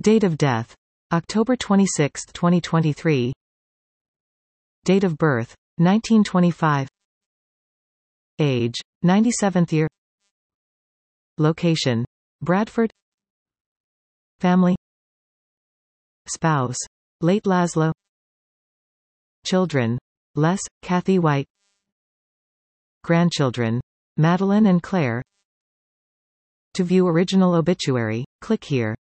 Date of death: October 26, 2023. Date of birth: 1925. Age: 97th year. Location: Bradford. Family. Spouse: late Laszlo. Children: Les, Kathy White. Grandchildren: Madeline and Claire. To view original obituary, click here.